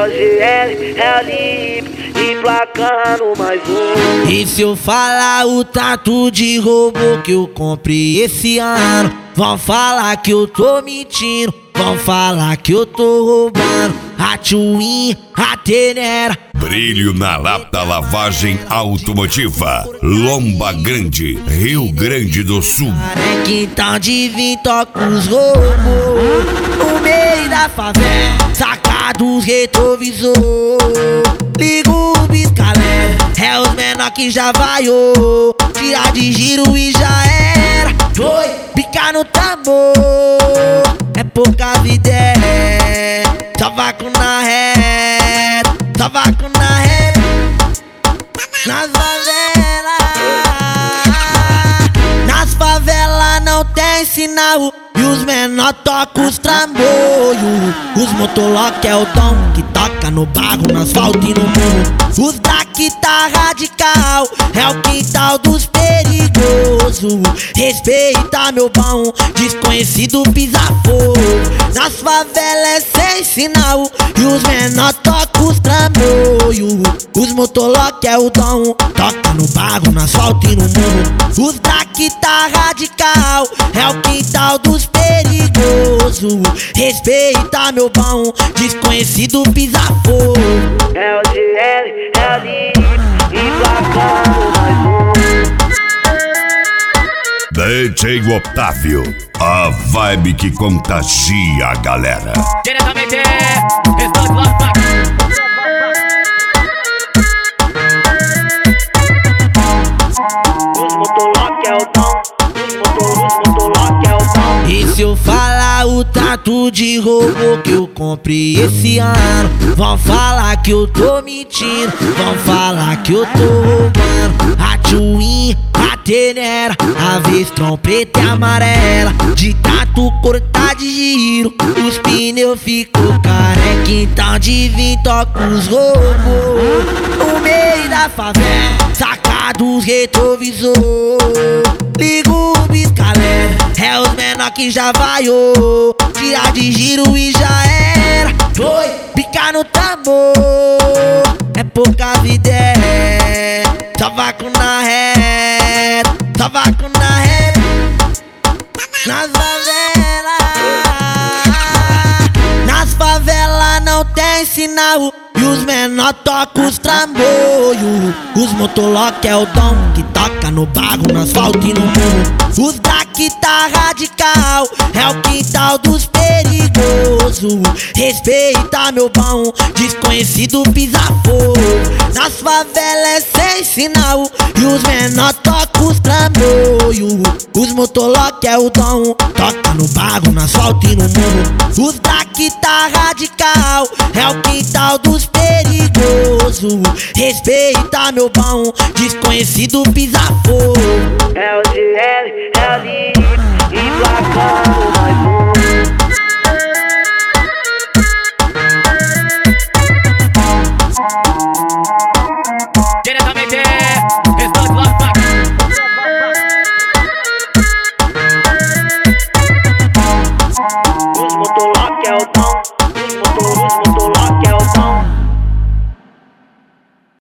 o GL, é o Lip, emplacando mais um. E se eu falar o tanto de robô que eu comprei esse ano, vão falar que eu tô mentindo, vão falar que eu tô roubando a Twin, a Tenera. Brilho na lata, lavagem automotiva, Lomba Grande, Rio Grande do Sul. É quintal de vim, toca os robôs no meio da favela, saca dos retrovisor. Liga o biscalé, é os menor que já vaiou, tira de giro e já era. Foi, pica no tambor, é pouca vida, só vaco na reta, só vaco na reta. Nas favelas não tem sinal e os menor tocam os trambolhos. Os motolock é o dom que toca no barro, no asfalto e no morro. Os daqui tá radical, é o quintal dos perigosos. Respeita meu bom, desconhecido pisa fogo. Nas favelas é sem sinal e os menor tocam os trambolhos. Os motolock é o dom, toca no barro, no asfalto e no morro. Os daqui tá radical, é o quintal dos perigosos. Respeita meu bom, desconhecido pisa fogo. É o GL, é o Lip, emplacando mais um. DJ Otávio, a vibe que contagia a galera. Diretamente, estou de lá pra Os motolock é o dom, os motolock é o dom. E se eu falar o tanto de robô que eu comprei esse ano, vão falar que eu tô mentindo, vão falar que eu tô roubando a Twin, a Tenera, a Vestron preta e amarela. De tanto cortar de giro, os pneus ficou careca. Então de vim, toca os robôs no meio da favela, saca dos retrovisor. Liga o biscalé, é os menor que já vaiou, tira de giro e já era. Foi, pica no tambor, é pouca vida, só vaco na reta, só vaco na reta. Nas favelas não tem sinal e os menor tocam os trambolhos. Os motolock é o dom que toca no barro, no asfalto e no morro. Os daqui tá radical, é o quintal dos perigosos. Respeita meu bom, desconhecido pisa fogo. Nas favelas é sem sinal e os menor tocam os trambolhos. Os motolock é o dom, toca no barro, no asfalto e no morro. Os daqui tá radical, é o quintal dos perigosos. Respeita meu bom, desconhecido pisa fogo. É o GL, é o Lip,